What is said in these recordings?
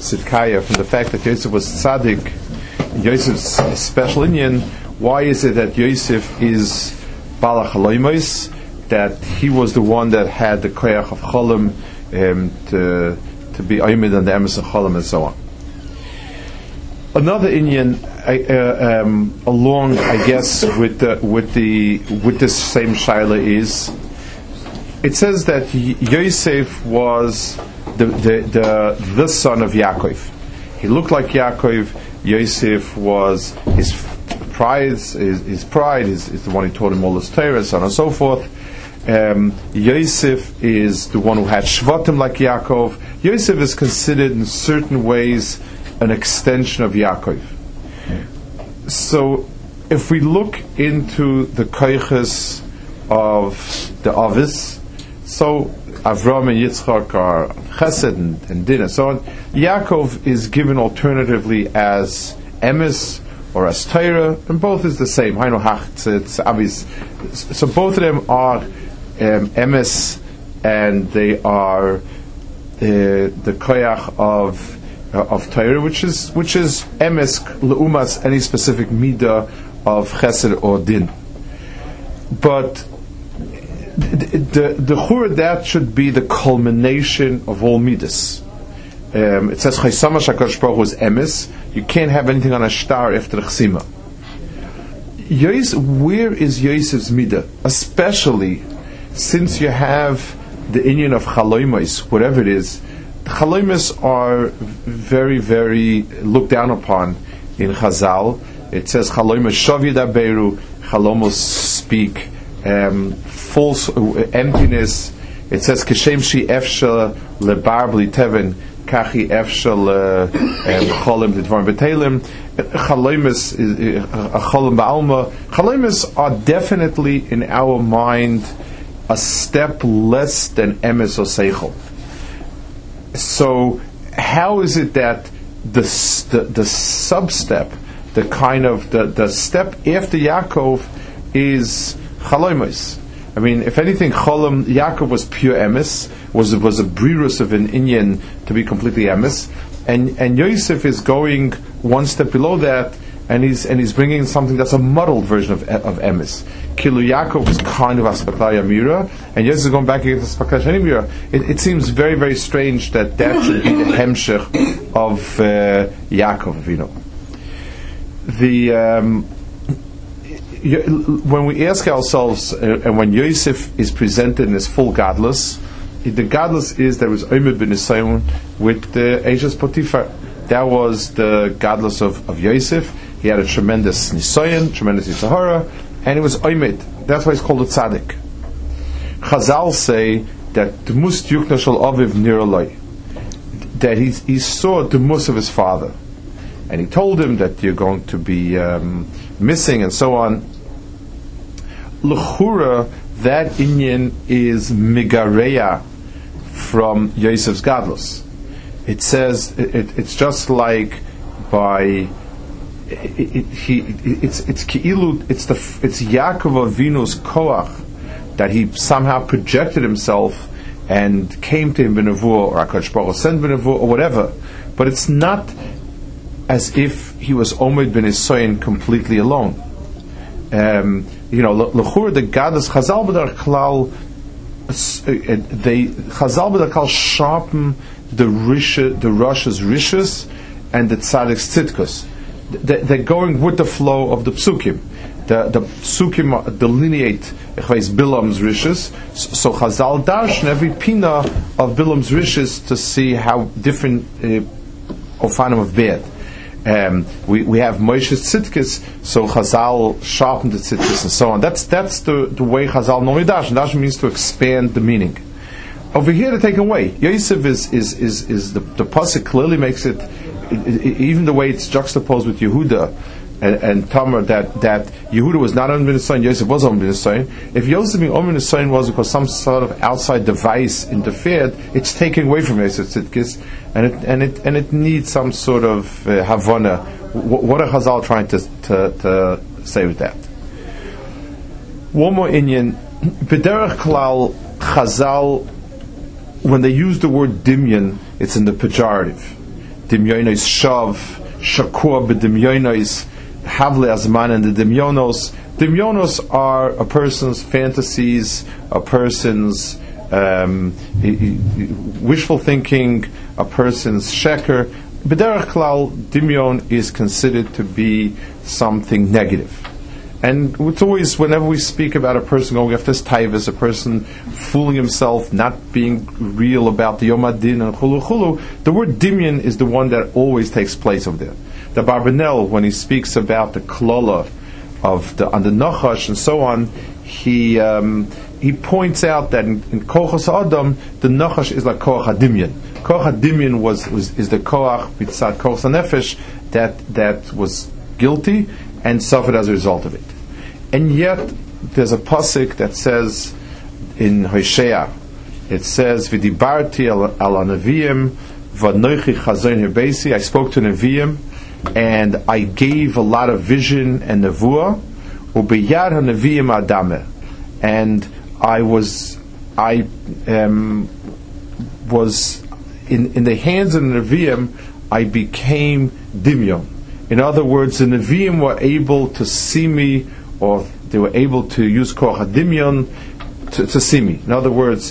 Tzidkaya, from the fact that Yosef was tzaddik, Yosef's special inyan. Why is it that Yosef is Balach Haloimos, that he was the one that had the koyach of Cholim to be Oymid and the emes of Cholim and so on? Another inyan along, I guess, with this same shaila is, it says that Yosef was the son of Yaakov. He looked like Yaakov. Yosef was his pride, is the one who taught him all his Torah, so on and so forth. Yosef is the one who had Shvatim like Yaakov. Yosef is considered in certain ways an extension of Yaakov. So, if we look into the koiches of the Avis, so Avram and Yitzchak are Chesed and Din and so on. Yaakov is given alternatively as Emes or as Torah, and both is the same. It's Avis. So both of them are Emes, and they are the koyach of Torah, which is Emes leumas any specific midah of Chesed or Din. But the chura, that should be the culmination of all midas. It says Chaysama Shakadosh Baruch Hu is emes. You can't have anything on a star after the chsima. Where is Yosef's midah? Especially since you have the inyan of chaloimos, whatever it is. Chaloimos are very, very looked down upon in Chazal. It says chaloimos shav yidaberu, chalomos speak. False emptiness. It says Keshem shi efsha lebar bli teven kachi efsha cholim d'dvarim b'telim. Chalomis a cholim ba'alma. Chalomis are definitely in our mind a step less than emes or seichel. So how is it that the sub-step, the kind of the step after Yaakov is Chaloimos? I mean, if anything, Cholim, Yaakov was pure emes, was a brirus of an inyan to be completely emes, and Yosef is going one step below that, and he's bringing something that's a muddled version of emes. Kilu Yaakov is kind of Aspaklaya Mira, and Yosef is going back against Aspaklaya Mira. It seems very, very strange that should be the hemshech of Yaakov, you know. When we ask ourselves, and when Yosef is presented in his full gadlus, the gadlus is there was Omer ben Nisayon with the Eishes Potiphar. That was the gadlus of Yosef. He had a tremendous Nisayon, tremendous Yitzhahara, and it was Omed. That's why it's called a tzaddik. Chazal say that Dmus Yukna Shal Aviv Niraloi, that he saw the mus of his father, and he told him that you're going to be missing and so on. L'chura, that inyan is migareya from Yosef's gadlus. It says it's just like by it's Yaakov Avinu's koach that he somehow projected himself and came to him b'nevuah, or HaKadosh Baruch Hu sent b'nevuah, or whatever. But it's not as if he was Omed ben Nisayon completely alone. L'chur the Gadlus Chazal b'dar klal, Chazal b'dar klal sharpen the Rosh's rishus and the Tzaddik's tzidkus. They're going with the flow of the psukim. The psukim delineate Bilam's rishus. So Chazal darshan every pina of Bilam's rishus to see how different ofanim of bad. We have Moshe's tzidkis, so Chazal sharpened the tzidkis and so on. That's the way Chazal normally darshan. Darshan means to expand the meaning. Over here, to take away, Yosef is the pasuk clearly makes it, even the way it's juxtaposed with Yehuda and Tamar, that Yehuda was not Omer ben Nisayon, Yosef was Omer ben Nisayon. If Yosef being Omer ben Nisayon was because some sort of outside device interfered, it's taking away from Yosef tzidkis, and it needs some sort of havana. What are Chazal trying to say with that? One more inyan. B'derech klal, Chazal, when they use the word dimyan, it's in the pejorative. Dimyonos shav, shakua b'dimyonos, havle azman and the dimyonos. Dimyonos are a person's fantasies, a person's wishful thinking, a person's sheker. B'derech klal, dimyon is considered to be something negative. And it's always, whenever we speak about a person going after this taivas, a person fooling himself, not being real about the Yom Adin and chulu chulu, the word dimyon is the one that always takes place over there. The Barbanel, when he speaks about the klola of on the Nachash and so on, he points out that in Kochas Adam, the Nachash is like Koach HaDimyon. Koach HaDimyon is the Koach B'tzad Koach HaNefesh that was guilty and suffered as a result of it. And yet, there's a pasuk that says in Hosea, it says, "V'dibarti al Neviim, v'anoichi chazoin herbeisi." I spoke to Neviim, and I gave a lot of vision and nevuah. Ubeyad haNeviim adame, and I was in the hands of the Neviim. I became dimyon. In other words, the Nevi'im were able to see me, or they were able to use Koach HaDimyon to see me. In other words,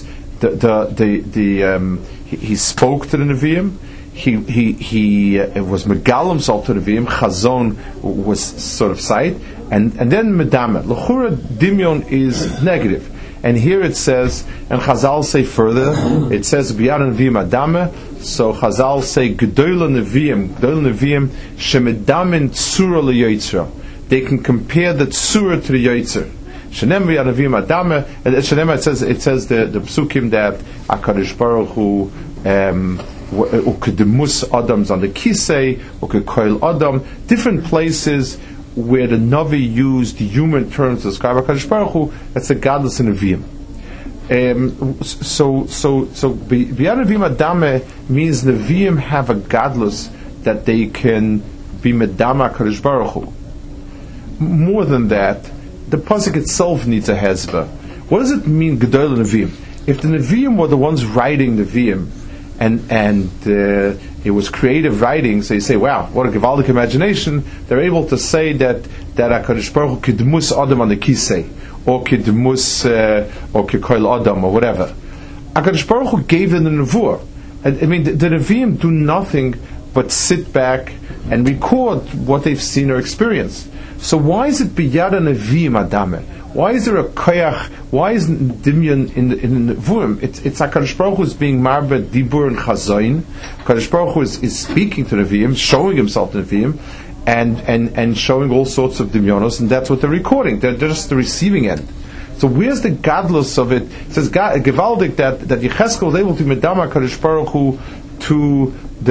he spoke to the Nevi'im. He was megal himself to the Nevi'im. Chazon was sort of sight, and then medame. L'chura Dimyon is negative. And here it says, and Chazal say further, it says B'yad Nevi'im Adame. So Chazal say Gedola Nevi'im Shemidamin Tzura LeYotzra. They can compare the Tzura to the Yotzer. Shenem B'yad Nevi'im Adame. And Shenem it says the psukim that HaKadosh Baruch Hu ukedemus Adam's on the Kisei, ukekoil Adam. Different places where the Navi used human terms to describe HaKadosh Baruch Hu, that's the godless Nevi'im. So B'yad Nevi'im Adame means Nevi'im have a godless that they can be Medama HaKadosh Baruch Hu. More than that, the pasuk itself needs a hezbah. What does it mean, Gedol Nevi'im? If the Nevi'im were the ones writing Nevi'im, and it was creative writing, so you say, wow, what a gewaldic imagination, they're able to say that HaKadosh Baruch Hu kidmus Adam on the kisei, or kidmus, or kikoil Adam, or whatever. HaKadosh Baruch Hu gave them the nevuah. I mean, the Nevi'im do nothing but sit back and record what they've seen or experienced. So why is it biyad Nevi'im Adame? Why is there a koyach? Why is dimyon in the nevuim? It's HaKadosh Baruch Hu is being marbe dibur and chazoin. HaKadosh Baruch Hu is speaking to Nevi'im, showing himself to Nevi'im, and showing all sorts of dimyonos, and that's what they're recording. They're just the receiving end. So where's the godless of it? It says gewaldik that Yecheskel was able to medama HaKadosh Baruch Hu to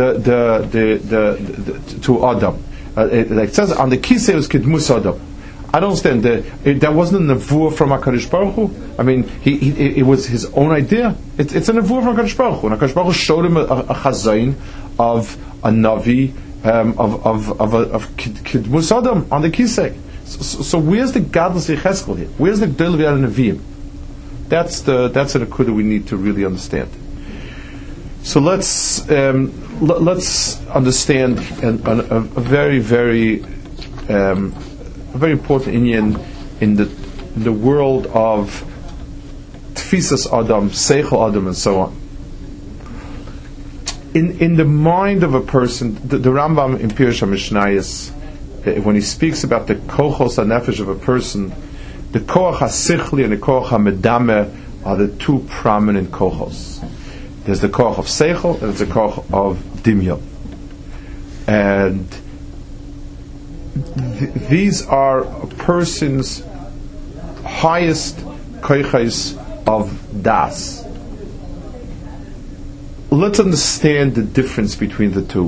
to Adam. Like it says on the kisei was kidmus Adam. I don't understand. That wasn't a nevuah from HaKadosh Baruch Hu. I mean, it was his own idea. It's a nevuah from HaKadosh Baruch Hu. And HaKadosh Baruch Hu showed him a chazayin of a navi of kidmus Adam on the kisei. So where's the godless Yecheskel here? Where's the Gdol V'yad Nevi'im? That's a nekuda we need to really understand. So let's understand a very important inyan in the world of Tfisas Adam, Seichel Adam, and so on. In the mind of a person, the Rambam in Pirush HaMishnayos, when he speaks about the kochos hanefesh of a person, the koach hasichli and the koach hamedame are the two prominent kochos. There's the koach of seichel and there's the koach of dimyon. And these are a person's highest kochos of das. Let's understand the difference between the two.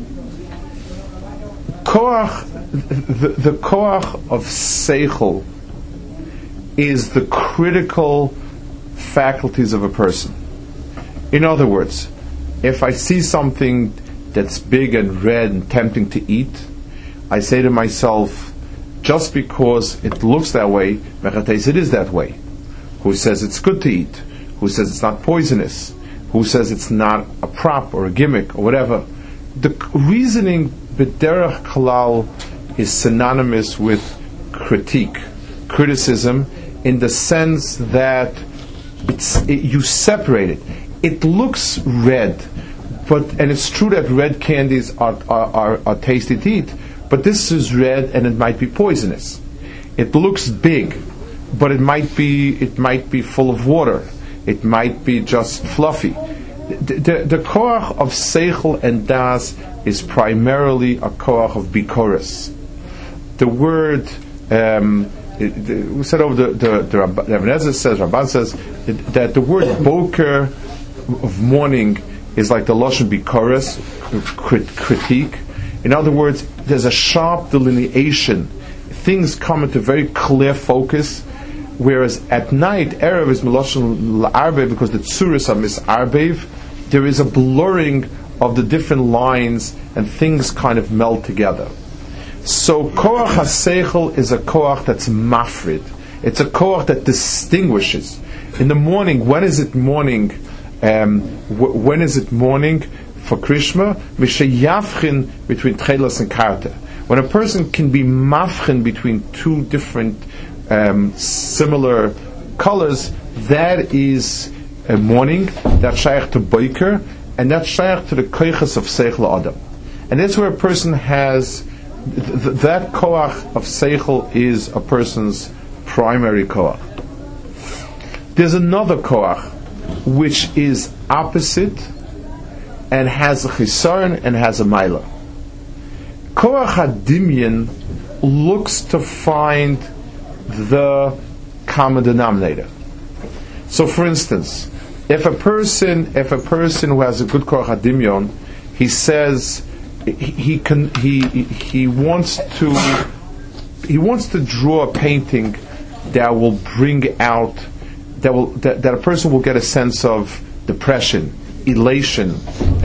Koach, the koach of seichel is the critical faculties of a person. In other words, if I see something that's big and red and tempting to eat, I say to myself, just because it looks that way, it is that way. Who says it's good to eat? Who says it's not poisonous? Who says it's not a prop or a gimmick or whatever? the reasoning b'derech klal is synonymous with criticism, in the sense that you separate it. It looks red, and it's true that red candies are tasty to eat, but this is red and it might be poisonous. It looks big, but it might be full of water. It might be just fluffy. The koach of seichel and das is primarily a koach of bikoros. The word we said over the Rabbi Nezer says, Rabban says that the word boker of morning is like the lashon bikoros, critique. In other words, there's a sharp delineation. Things come into very clear focus. Whereas at night, Erev is Melashon La'arbev, because the tsuris are misarbev. There is a blurring of the different lines, and things kind of meld together. So Koach HaSeichel is a Koach that's mafrid. It's a Koach that distinguishes. In the morning, when is it morning? When is it morning for Krishma? Mishayavchin between Tchelas and Karta. When a person can be mafchin between two different similar colors, that is a morning, that's shaykh to boiker, and that's shaykh to the koiches of seichel adam. And that's where a person has that koach of seichel is a person's primary koach. There's another koach which is opposite and has a chisaron and has a maila. Koach hadimyan looks to find the common denominator. So, for instance, if a person who has a good koach hadimyon, he says he wants to draw a painting that will bring out that a person will get a sense of depression, elation,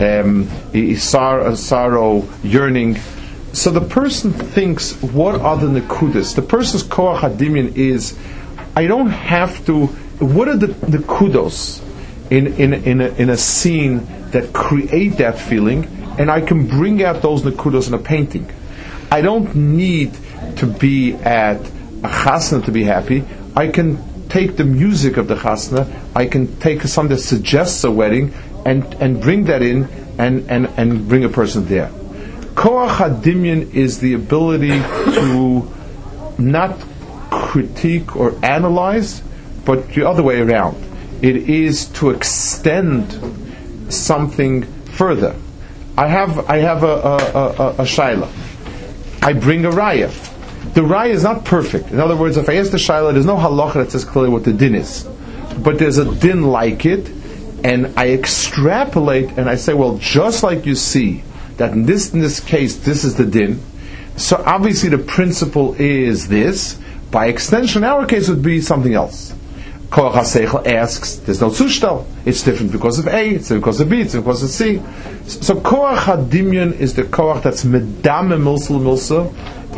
sorrow, yearning. So the person thinks, what are the nekudas? The person's koach hadimyon is, I don't have to. What are the nekudos in a scene that create that feeling, and I can bring out those nekudos in a painting. I don't need to be at a chasna to be happy. I can take the music of the chasna. I can take something that suggests a wedding and bring that in and bring a person there. Koach hadimyon is the ability to not critique or analyze, but the other way around. It is to extend something further. I have a shaila. I bring a raya. The raya is not perfect. In other words, if I ask the shaila, there's no halacha that says clearly what the din is, but there's a din like it, and I extrapolate and I say, well, just like you see that in this case, this is the din. So obviously the principle is this. By extension, our case would be something else. Koach HaSeichel asks, there's no zushtel. It's different because of A, it's because of B, it's because of C. So Koach HaDimyon is the Koach that's medame milsa.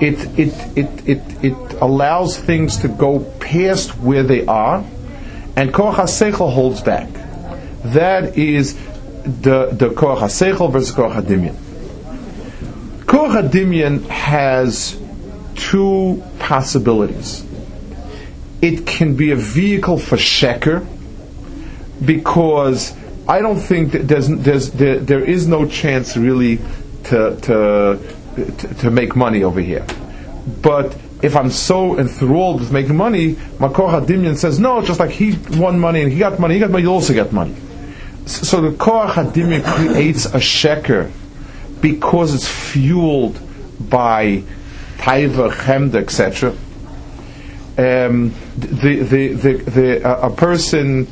It allows things to go past where they are, and Koach HaSeichel holds back. That is the Koach HaSeichel versus Koach HaDimyon. Koach HaDimyon has two possibilities. It can be a vehicle for sheker, because I don't think that there is no chance really to make money over here. But if I'm so enthralled with making money, my Koach HaDimyon says, no, just like he won money and he got money, you also get money. So the Koach HaDimyon creates a sheker because it's fueled by taiva, chemda, etc. A person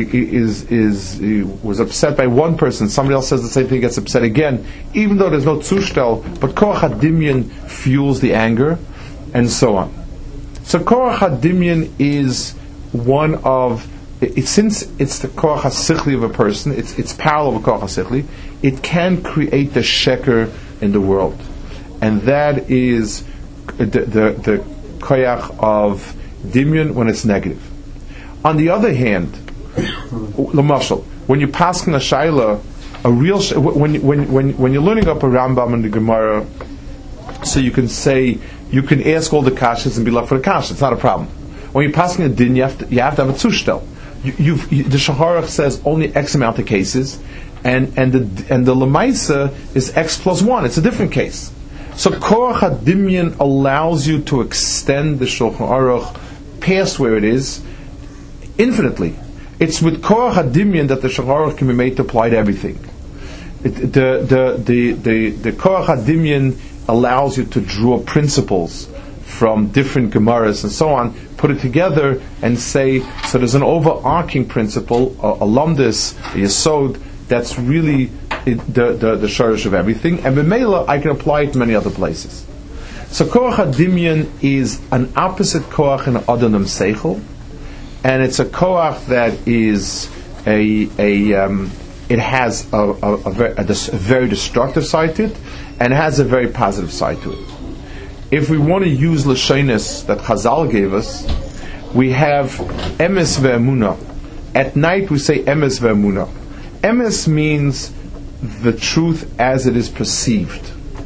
was upset by one person. Somebody else says the same thing, gets upset again, even though there's no zushtel. But Koach HaDimyon fuels the anger, and so on. So Koach HaDimyon is one of since it's the Koach HaSichli of a person, it's parallel with Koach HaSichli. It can create the sheker in the world, and that is the koyach of dimyon when it's negative. On the other hand, l'mashal, when you pass in a shaila A real when you're learning up a Rambam and the Gemara, so you can ask all the kashas and be left for the kasha. It's not a problem. When you're passing a din, you have to have a zushtel. The Shaharach says only X amount of cases, and the Lemaisa is X plus 1. It's a different case. So Korach HaDimyan allows you to extend the Shulchan Aruch past where it is infinitely. It's with Korach HaDimyan that the Shulchan Aruch can be made to apply to everything. The Korach HaDimyan allows you to draw principles from different Gemaras and so on, put it together and say, so there's an overarching principle, a lumdis, a yesod, that's really the shorish of everything, and b'meila I can apply it to many other places. So Korach HaDimyan is an opposite Korach in Adonam Seichel, and it's a Korach that is it has a very destructive side to it, and has a very positive side to it. If we want to use Lashonis that Chazal gave us, we have Emes ve'emunah. At night we say Emes ve'emunah. Emes means the truth as it is perceived.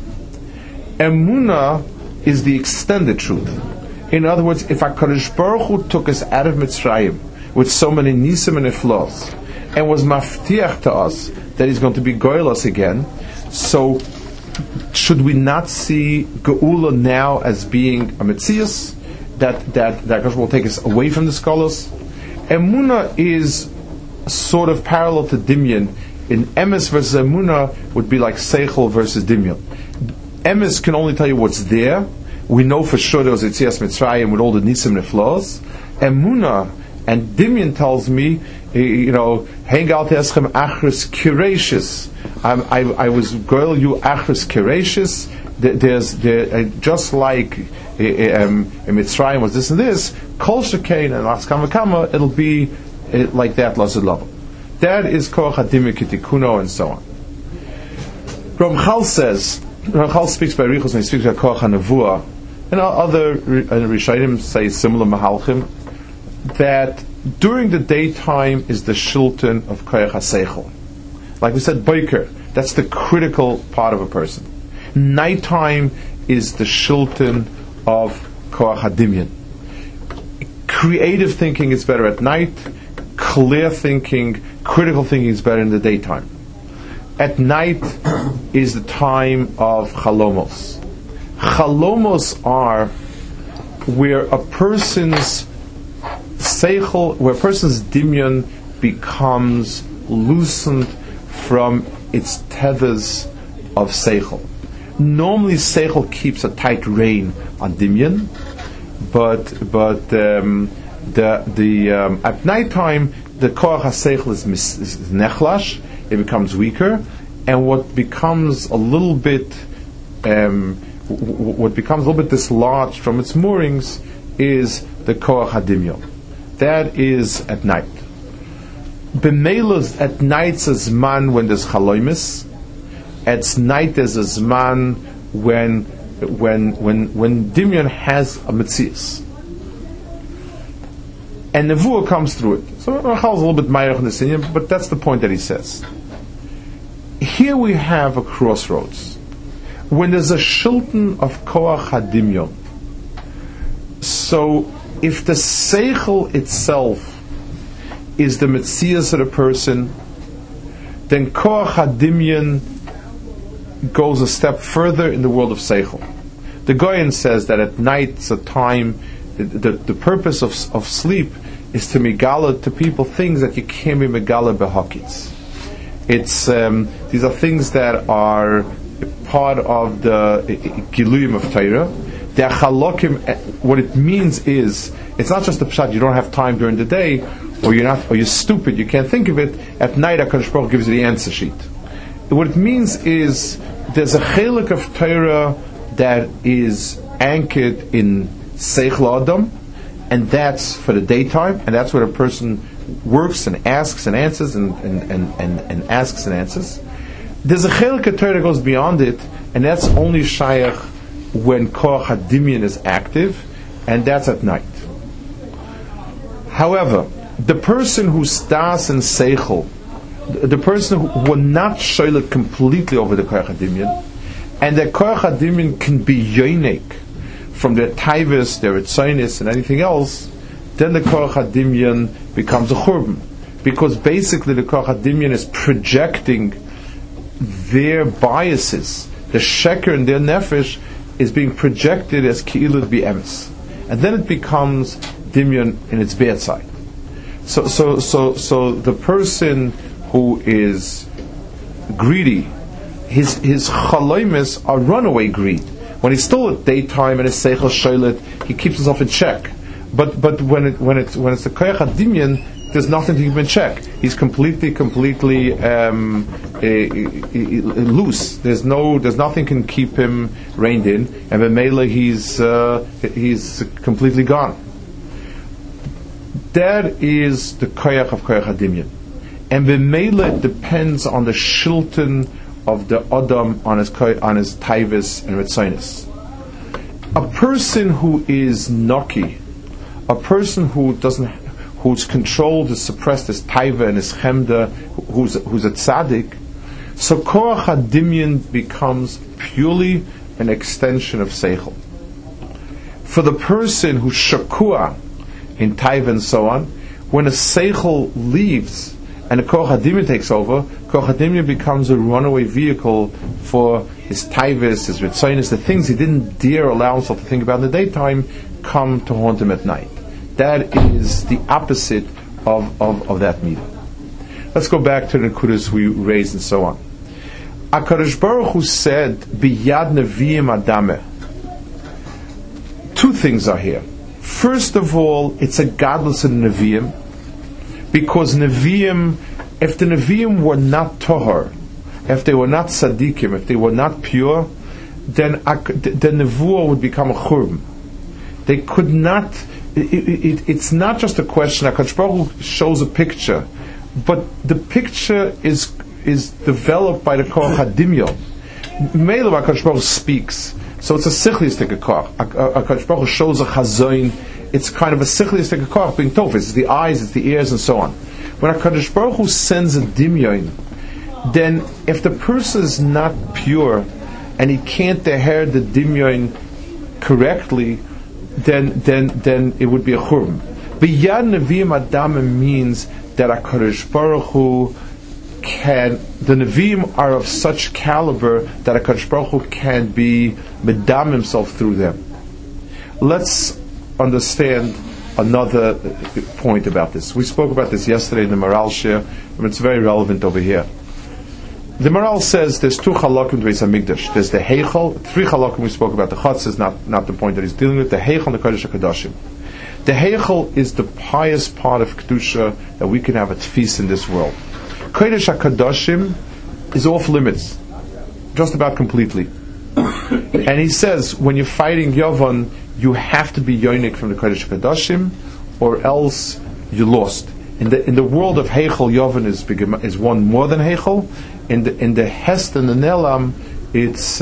Emunah is the extended truth. In other words, if HaKadosh Baruch Hu took us out of Mitzrayim with so many nisim and iflos, and was maftiach to us that He's going to be goyel us again, so should we not see Geula now as being a Metzias that HaKadosh will take us away from the scholars? Emunah is sort of parallel to Dimyan. In Emes versus Emunah would be like Seichel versus Dimyan. Emes can only tell you what's there. We know for sure there was Yetzias Mitzrayim with all the nisim and flaws. Emunah and Dimyan tells me, hang out eschem achris kireishis. I was girl you achris kireishis. There's just like in Mitzrayim was this and this. Kol shekain and Laskam v'kama, it'll be like that lasud level. That is Korach HaDimyan Kitikuno and so on. Ramchal says, Ramchal speaks by Richuos when he speaks about Korach HaNevuah, and other Rishonim say similar Mahalchim, that during the daytime is the shilton of Korach HaSeichel. Like we said, Boiker, that's the critical part of a person. Nighttime is the shilton of Korach HaDimyan. Creative thinking is better at night, clear thinking, critical thinking is better in the daytime. At night is the time of Chalomos. Chalomos are where a person's Seichel, where a person's Dimyan becomes loosened from its tethers of Seichel. Normally Seichel keeps a tight rein on Dimyan, but at nighttime the Korach HaSeichel is nechlash, it becomes weaker, and what becomes a little bit dislodged from its moorings is the Korach HaDimyan. That is at night. B'meilos at night's a zman when there's chaloimis. At night there's a zman when Dimyan has a metzias. And Nevuah comes through it. So Rachal's a little bit mayach in this inyan, but that's the point that he says. Here we have a crossroads. When there's a shilton of Korach HaDimyan, so if the Seichel itself is the metzias of the person, then Korach HaDimyan goes a step further in the world of Seichel. The Goyen says that at night it's a time, the purpose of sleep is to megala to people things that you can't be megala behakits. It's these are things that are part of the giluyim of Torah. The chalokim, what it means is, it's not just the pshat, you don't have time during the day, or you're stupid, you can't think of it. At night, HaKadosh Baruch Hu gives you the answer sheet. What it means is, there's a chelik of Torah that is anchored in Seichel Adam, and that's for the daytime, and that's where a person works and asks and answers and asks and answers. There's a chelik of Torah that goes beyond it, and that's only shayach when Korach HaDimyan is active, and that's at night. However, the person who starts in Seichel the person who were not shoylet completely over the koyach hadimyan, and the koyach hadimyan can be yonik from their taivus, their etzonis, and anything else, then the koyach hadimyan becomes a churban, because basically the koyach hadimyan is projecting their biases. The sheker in their nefesh is being projected as ki'ilut b'emes, and then it becomes dimyon in its bad side. So the person who is greedy, his chaloimes are runaway greed. When he's still at daytime and his seichel shoylet, he keeps himself in check. But when it's the koyach hadimyan, there's nothing to keep him in check. He's completely loose. There's nothing can keep him reined in, and b'meila he's completely gone. That is the koyach of koyach hadimyan, and b'meila it depends on the shilton of the adam on his taivus and ritzonis. A person who is naki, a person who's controlled, is suppressed, his taiva and his chemda, who's a tzaddik, so koach hadimyan becomes purely an extension of seichel. For the person who's shakua in taiva and so on, when a seichel leaves and a koach hadimyan takes over, koach hadimyan becomes a runaway vehicle for his taivas, his ritzonis, the things he didn't dare allow himself to think about in the daytime come to haunt him at night. That is the opposite of that meeting. Let's go back to the nekudas we raised and so on. HaKadosh Baruch Hu said, "Biyad neviim adameh." Two things are here. First of all, it's a godless in Nevi'im, because Nevi'im, if the Nevi'im were not Tohar, if they were not Tzaddikim, if they were not pure, then the Nevuah would become a Churban. They could not. It's not just a question. HaKadosh Baruch Hu shows a picture, but the picture is developed by the Koach HaDimyon. Meila HaKadosh Baruch Hu speaks, so it's a sichlistic Koach. HaKadosh Baruch Hu shows a chazoin. It's kind of a sichlistic Koach being tofes. It's the eyes, it's the ears, and so on. When HaKadosh Baruch Hu sends a dimyon, then if the person is not pure and he can't teher the dimyon correctly, then it would be a churban. Biyad neviim adamim means that HaKadosh Baruch Hu the neviim are of such caliber that HaKadosh Baruch Hu can be medam himself through them. Let's understand another point about this. We spoke about this yesterday in the Maral Shir, and it's very relevant over here. The Maral says there's two halakim to Beis Hamikdash. There's the Heichal, three halakim we spoke about. The Chutz is not the point that he's dealing with. The Heichal and the Kodesh HaKadoshim. The Heichal is the pious part of Kedusha that we can have a tfis in this world. Kodesh HaKadoshim is off limits, just about completely. And he says when you're fighting Yavon, you have to be yonik from the Kodesh HaKadoshim, or else you lost. In the world of Heichal, Yavon is one more than Heichal. In the Hest and the Nelam, it's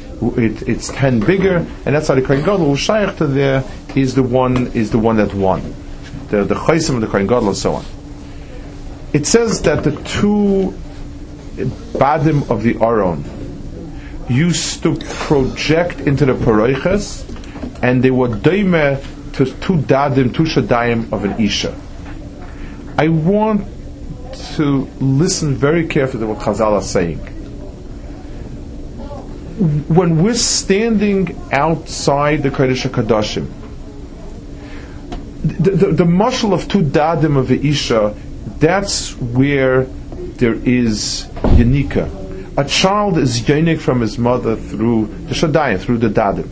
10 bigger, and that's how the Kohen Gadol who shaykh to there is the one that won. The Chaysim of the Kohen Gadol and so on. It says that the two badim of the Aron used to project into the Paroiches, and they were doime to two shadayim of an Isha. I want to listen very carefully to what Chazal are saying. When we're standing outside the Kodesh HaKadoshim, the mashal of two dadim of the Isha, that's where there is Yanika. A child is yonik from his mother through the Shadayim, through the dadim.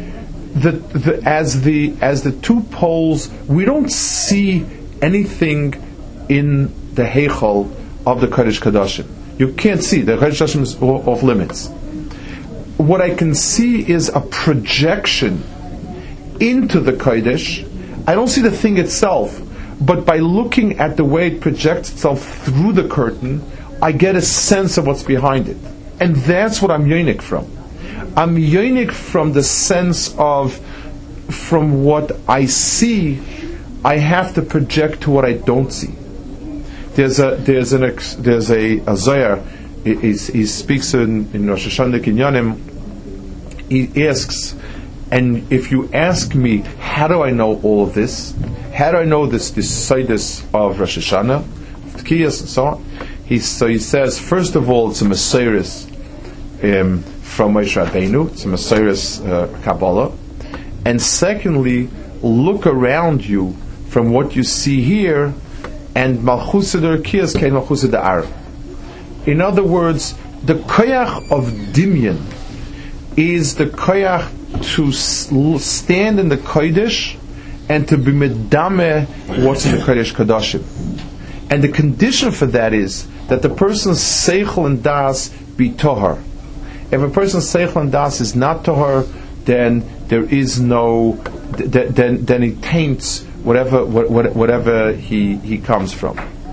As the two poles, we don't see anything in the Heichal of the Kodesh Kadashim. You can't see. The Kodesh Kadashim is off limits. What I can see is a projection into the Kodesh. I don't see the thing itself, but by looking at the way it projects itself through the curtain, I get a sense of what's behind it. And that's what I'm yonik from. I'm yonik from the sense of, from what I see, I have to project to what I don't see. there's a Zohar. He speaks in Rosh Hashanah Kinyanim. He asks, and if you ask me, how do I know all of this? How do I know this Sidus of Rosh Hashanah, Tkiyas, and so on? He says, first of all, it's a Mesiris from Moshe Rabbeinu. It's a Mesiris Kabbalah. And secondly, look around you from what you see here, and Malchusa Derkiyas came Malchusa Da'ar. In other words, the koyach of Dimyan is the koyach to stand in the Kodesh and to be medame what's in the Kodesh Kodashim. And the condition for that is that the person's seichel and das be tohar. If a person's seichel and das is not tohar, then there is no, then he taints whatever he comes from.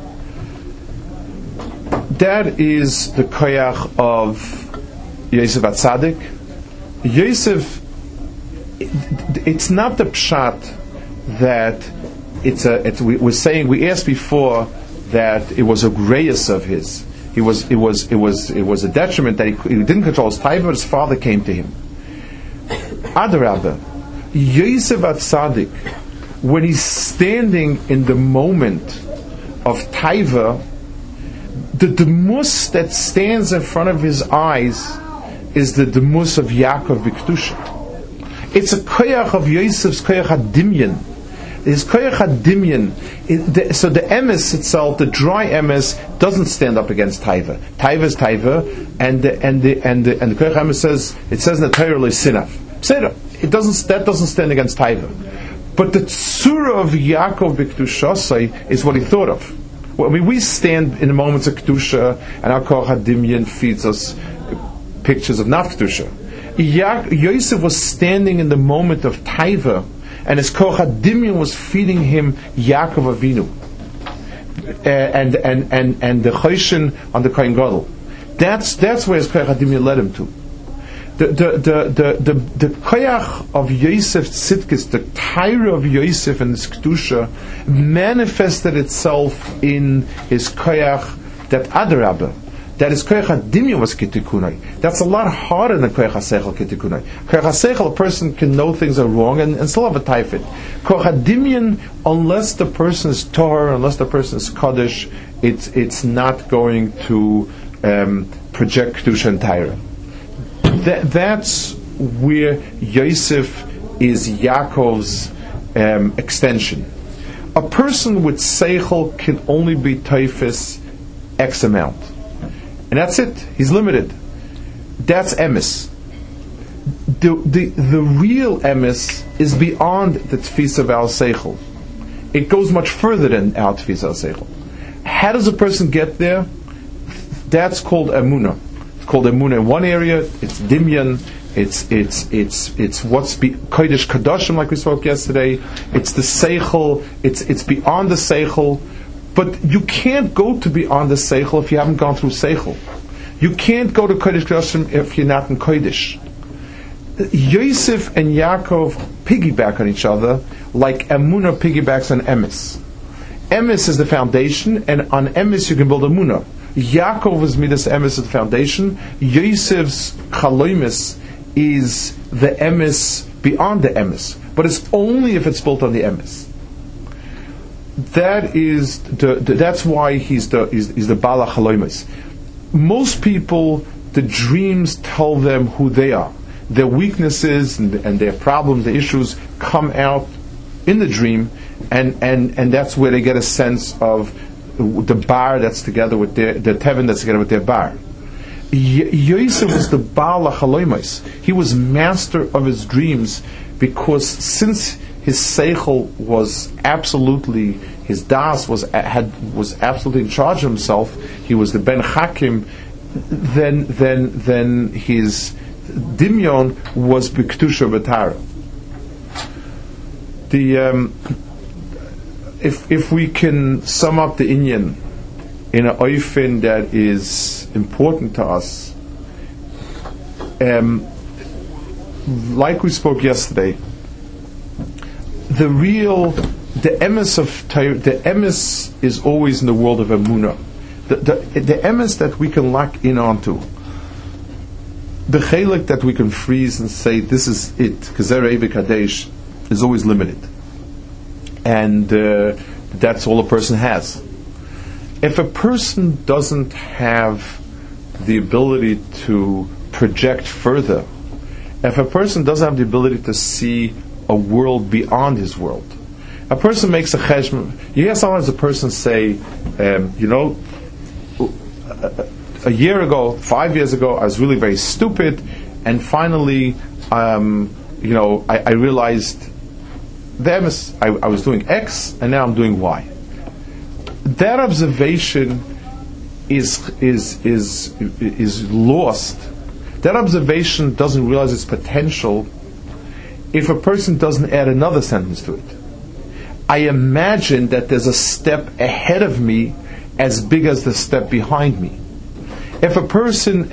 That is the koyach of Yosef Atzadik. Yosef, it's not the pshat that we asked before that it was a greyus of his. It was a detriment that he didn't control his taiva, but his father came to him. Adarabah, Yosef Atzadik, when he's standing in the moment of taiva, the demus that stands in front of his eyes is the demus of Yaakov B'Kedusha. It's a koyach of Yosef's koyach hadimyan. His koyach hadimyan. So the emes itself, the dry emes, doesn't stand up against taiva. Taiva is taiva, and the koyach emes says in the Torah le'sinav. It doesn't. That doesn't stand against taiva. But the tzura of Yaakov B'Kedusha is what he thought of. Well, I mean, we stand in the moments of Kedusha, and our Koach HaDimyan feeds us pictures of not Kedusha. Yosef was standing in the moment of Taiva, and his Koach HaDimyan was feeding him Yaakov Avinu, and the Choshen on the Kohen Gadol. That's where his Koach HaDimyan led him to. The koyach of Yosef Tzidkis, the Taira of Yosef and his Kedusha, manifested itself in his koyach that Adarabah, that his koyach hadimya was kitikunai. That's a lot harder than koyach haseichel kitikunai. Koyach haseichel, a person can know things are wrong and still have a taifit. Koyach hadimyan, unless the person is Torah, unless the person is Kaddish, it's not going to project Kedusha and Taira. That's where Yosef is Yaakov's extension. A person with seichel can only be teifis X amount, and that's it. He's limited. That's emes. The real emes is beyond the tfisa of our seichel. It goes much further than our tfisa of seichel. How does a person get there? That's called emunah. Called emunah in one area. It's dimyan. It's what's kodesh kadoshim, like we spoke yesterday. It's the seichel. It's beyond the seichel. But you can't go to beyond the seichel if you haven't gone through seichel. You can't go to kodesh kadoshim if you're not in kodesh. Yosef and Yaakov piggyback on each other like emunah piggybacks on emes. Emes is the foundation, and on emes you can build emunah. Yaakov is midas emes at the foundation. Yosef's chaloimis is the emes beyond the emes, but it's only if it's built on the emes. That's why he's the bala chaloimis. Most people, the dreams tell them who they are. Their weaknesses and their problems, the issues come out in the dream, and that's where they get a sense of the bar that's together with the tevin that's together with their bar. Yosef was the Baal HaChaloimos. He was master of his dreams, because since his seichel was absolutely, his das was absolutely in charge of himself, he was the Ben Hakim, then his Dimyon was B'Kedusha B'Tara. If we can sum up the inyan in an oifin that is important to us, like we spoke yesterday, the real the emes of Torah, the emes is always in the world of Emunah. The emes that we can lock in onto, the chelik that we can freeze and say this is it, Kezer Eivik Kadesh, is always limited, and that's all a person has. If a person doesn't have the ability to project further, if a person doesn't have the ability to see a world beyond his world, a person makes a cheshbon. You hear sometimes a person say, a year ago, 5 years ago, I was really very stupid, and finally, I realized I was doing X, and now I'm doing Y. That observation is lost. That observation doesn't realize its potential if a person doesn't add another sentence to it. I imagine that there's a step ahead of me as big as the step behind me. If a person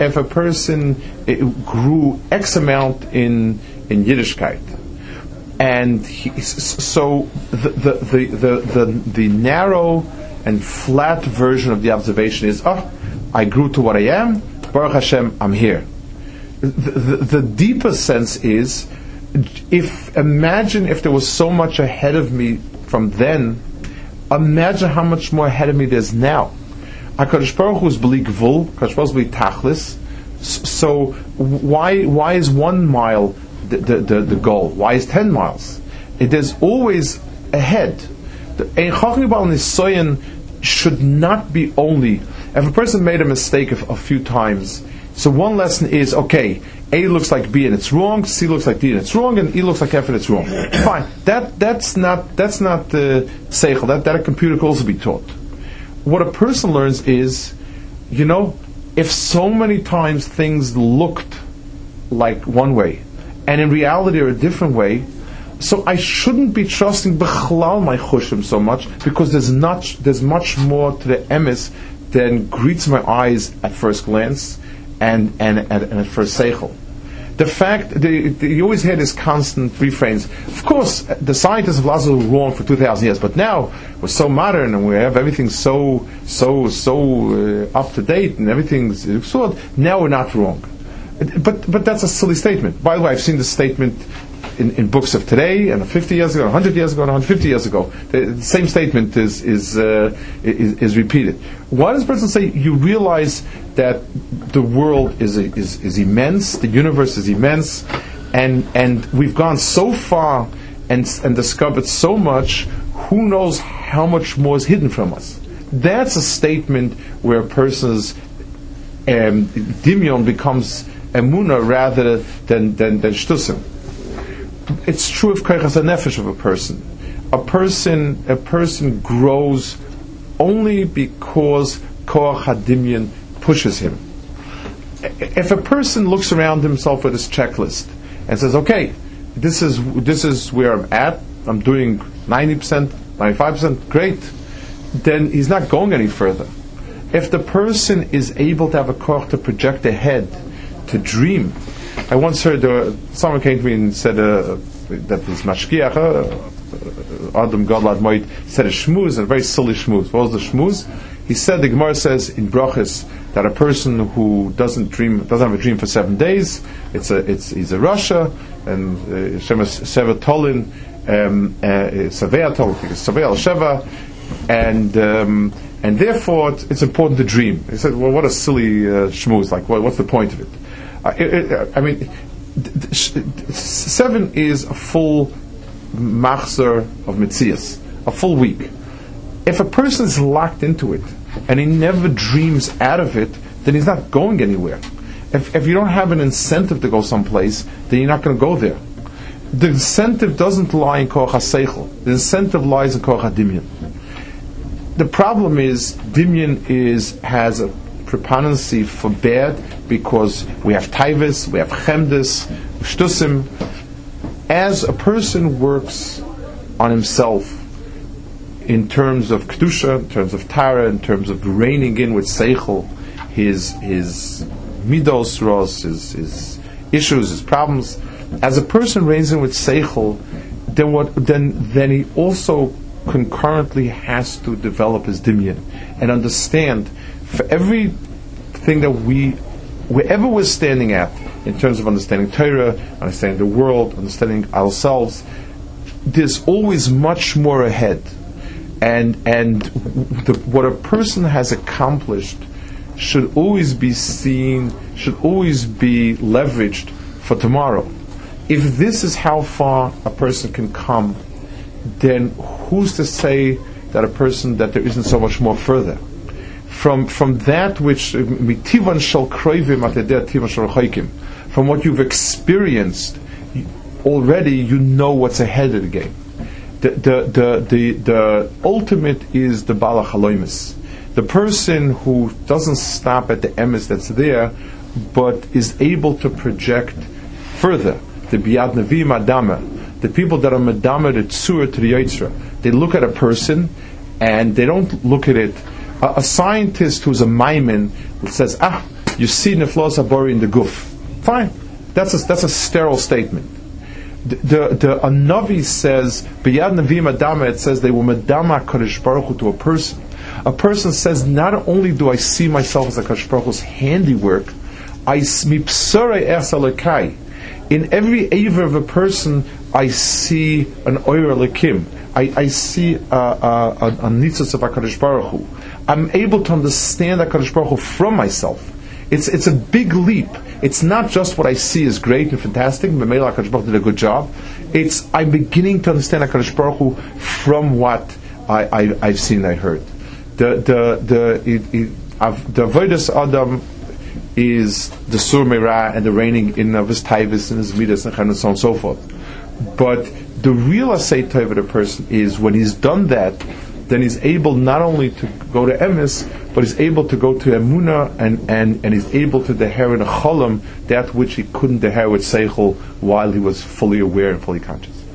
grew X amount in Yiddishkeit, and so the narrow and flat version of the observation is, I grew to what I am, Baruch Hashem, I'm here. The deeper sense is, imagine if there was so much ahead of me from then, imagine how much more ahead of me there's now. HaKadosh Baruch Hu is b'li gvul, HaKadosh Baruch Hu is b'li tachlis. So why is 1 mile the goal? Why is 10 miles? There's always ahead. The Ein Chacham Bal Nisoyan should not be only, if a person made a mistake a few times, so one lesson is, okay, A looks like B and it's wrong, C looks like D and it's wrong, and E looks like F and it's wrong. Fine. That's not seichel. That a computer could also be taught. What a person learns is, if so many times things looked like one way, and in reality are a different way, so I shouldn't be trusting B'chlal my chushim so much, because there's much more to the emes than greets my eyes at first glance and at first seichel. The fact you always hear this constant refrains. Of course, the scientists of Lazarus were wrong for 2,000 years, but now we're so modern and we have everything so up to date and everything's so. Now we're not wrong. But that's a silly statement. By the way, I've seen this statement in books of today and 50 years ago, 100 years ago, and 150 years ago. The same statement is repeated. Why does a person say, you realize that the world is immense, the universe is immense, and we've gone so far and discovered so much, who knows how much more is hidden from us? That's a statement where a person's dimyon becomes emunah rather than shtusim. It's true of koychas hanefesh of a person. A person grows only because koach hadimyon pushes him. If a person looks around himself with his checklist and says, okay, this is where I'm at, I'm doing 90%, 95%, great, then he's not going any further. If the person is able to have a koach to project ahead, to dream. I once heard someone came to me and said that this mashkiach, Adam Gadol Admoid, said a shmuz, a very silly shmuz. What was the shmuz? He said, the Gemara says in Brachos that a person who doesn't have a dream for 7 days, he's a Rasha, and Sheva Tolin, Savea Tolin, Savea Al Sheva, and therefore it's important to dream. He said, well, what a silly shmuz, like what's the point of it? 7 is a full machzor of Metzias, a full week. If a person is locked into it and he never dreams out of it, then he's not going anywhere. If you don't have an incentive to go someplace, then you're not going to go there. The incentive doesn't lie in koach haseichel. The incentive lies in koach hadimyon. The problem is dimyon has a preponderancy for bad because we have taivas, we have chemdes, shtusim. As a person works on himself in terms of kedusha, in terms of tara, in terms of reining in with seichel, his midos ros, his issues, his problems. As a person reins in with seichel, then he also concurrently has to develop his dimyan and understand for everything that wherever we're standing at, in terms of understanding Torah, understanding the world, understanding ourselves, there's always much more ahead. And what a person has accomplished should always be seen, should always be leveraged for tomorrow. If this is how far a person can come, then who's to say that there isn't so much more further? From that which from what you've experienced already, you know what's ahead of the game. The ultimate is the Bala Chaloimus, the person who doesn't stop at the emes that's there, but is able to project further. The Biyad Navi Madama, the people that are Madama the Tzur to the Yitzra, they look at a person and they don't look at it. A scientist who's a maimin says, you see Neflos Abori in the guf. Fine, that's a sterile statement. The Navi says, B'yad Navi Madama, it says they will Madama Kadosh Baruch Hu to a person. A person says, not only do I see myself as a Kadosh Baruch Hu's handiwork, I mipsarei es Elokai. In every aver of a person, I see an Oyer Elokim. I see a nitzos of HaKadosh Baruch Hu. I'm able to understand HaKadosh Baruch Hu from myself. It's a big leap. It's not just what I see is great and fantastic. Memela HaKadosh Baruch Hu did a good job. I'm beginning to understand HaKadosh Baruch Hu from what I've seen and I heard. The Avodas Adam is the Sur Meirah and the reigning in of his Taivas and his Midas and so on and so forth. But the real Asay Tov of the person is when he's done that, then he's able not only to go to Emes, but he's able to go to Emunah and he's able to deher in a Cholam that which he couldn't deher with Seichel while he was fully aware and fully conscious.